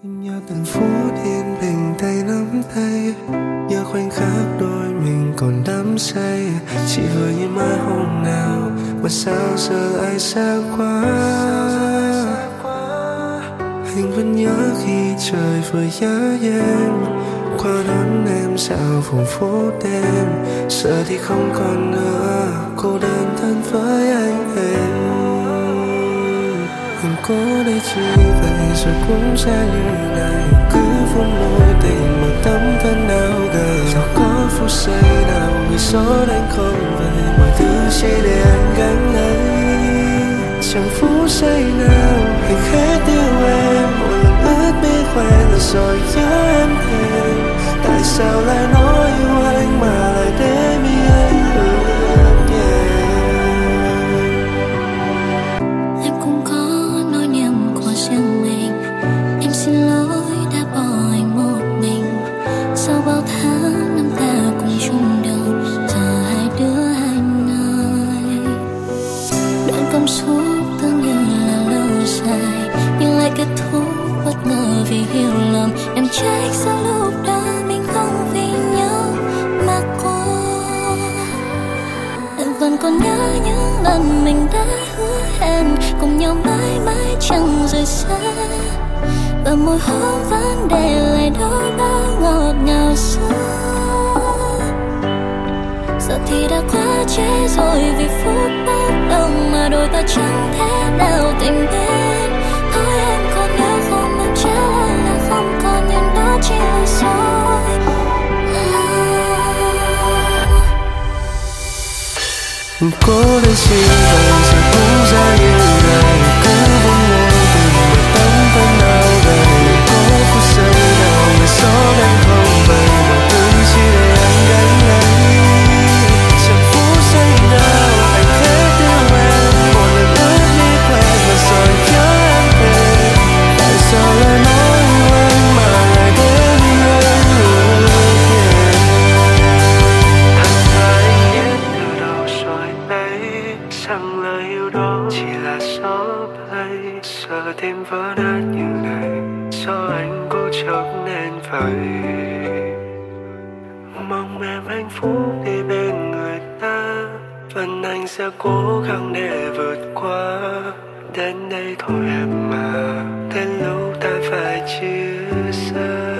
Nhớ từng phút yên bình tay nắm tay, nhớ khoảnh khắc đôi mình còn đắm say. Chỉ vừa như mai hôm nào mà sao giờ ai xa quá. Anh vẫn nhớ khi trời vừa giá em qua đón em dạo vùng phố đêm. Giờ thì không còn nữa, cô đơn thân với anh em. Mình cố để chỉ vậy rồi cũng ra như này, cứ vun môi tình một tấm thân áo gầy. Đâu có phút giây nào vì gió đánh không về, mọi thứ chỉ để anh gánh lấy. Chẳng phút giây nào anh hết yêu em, mỗi lần ướt mi khoe rồi nhớ em thêm. Tại sao lại nói yêu anh mà lại để mi anh ước nhẹ. Em cũng có nỗi niềm của riêng mình, em xin lỗi đã bỏ anh một mình. Sau bao tháng năm ta cùng chung đường, giờ hai đứa hai nơi. Đoạn cảm xúc tưởng như là lâu dài, nhưng lại kết thúc bất ngờ vì hiểu lầm. Em trách sao lúc đó mình không vì nhau mà cô. Em vẫn còn nhớ những lần mình đã hứa hẹn cùng nhau mãi mãi chẳng rời xa, và môi hôn vẫn để lại đôi bao ngọt ngào xưa. Giờ thì đã quá trễ rồi, vì phút bốc đồng mà đôi ta chẳng thể nào tình đến. Hỏi em còn nhớ không, em trả lời là không còn, nhưng đó chỉ là dối. Cố để xin vậy rồi cũng ra như này, cứ vun môi tình một tấm thân áo gầy. Có phút giây nào người gió đánh không về, mọi thứ chỉ để anh gánh lấy. Chẳng phút giây nào anh hết yêu em, một lần ướt mi quen và rồi nhớ em về. Tại sao lại nói yêu anh mà lại để mi anh ước nhẹ. Thật ra anh biết từ đầu rồi đấy, rằng lời yêu đó chỉ là gió bay. Giờ thêm vỡ nát như này, do anh cố chấp nên vậy. Mong em hạnh phúc đi bên người ta, phần anh sẽ cố gắng để vượt qua. Đến đây thôi em mà, đến lúc ta phải chia xa.